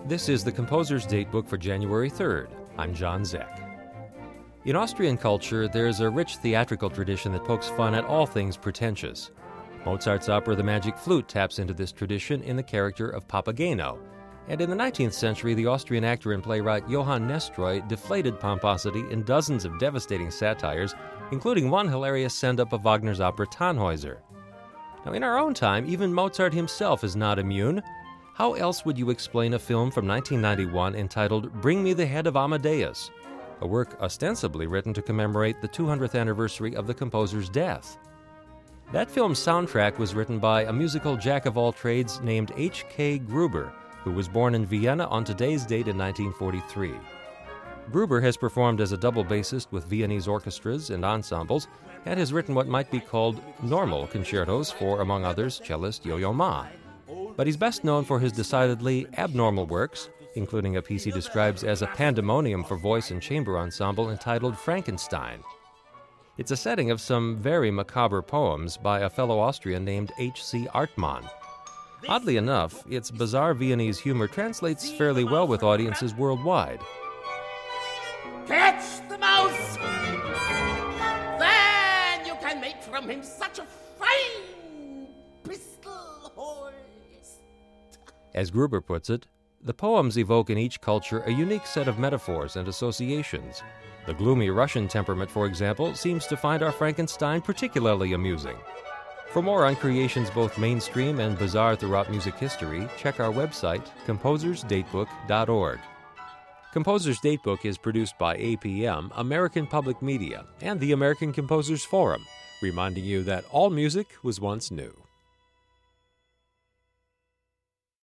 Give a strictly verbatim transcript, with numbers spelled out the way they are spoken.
This is the Composer's Datebook for January third. I'm John Zeck. In Austrian culture, there's a rich theatrical tradition that pokes fun at all things pretentious. Mozart's opera The Magic Flute taps into this tradition in the character of Papageno. And in the nineteenth century, the Austrian actor and playwright Johann Nestroy deflated pomposity in dozens of devastating satires, including one hilarious send-up of Wagner's opera Tannhäuser. Now, in our own time, even Mozart himself is not immune. How else would you explain a film from nineteen ninety-one entitled Bring Me the Head of Amadeus, a work ostensibly written to commemorate the two hundredth anniversary of the composer's death? That film's soundtrack was written by a musical jack-of-all-trades named H K Gruber, who was born in Vienna on today's date in nineteen forty-three. Gruber has performed as a double bassist with Viennese orchestras and ensembles, and has written what might be called normal concertos for, among others, cellist Yo-Yo Ma. But he's best known for his decidedly abnormal works, including a piece he describes as a pandemonium for voice and chamber ensemble entitled Frankenstein. It's a setting of some very macabre poems by a fellow Austrian named H C Artmann. Oddly enough, its bizarre Viennese humor translates fairly well with audiences worldwide. Catch the mouse! Then you can make from him such a fine pistol hoist. As Gruber puts it, the poems evoke in each culture a unique set of metaphors and associations. The gloomy Russian temperament, for example, seems to find our Frankenstein particularly amusing. For more on creations both mainstream and bizarre throughout music history, check our website, composers datebook dot org. Composer's Datebook is produced by A P M, American Public Media, and the American Composers Forum, reminding you that all music was once new.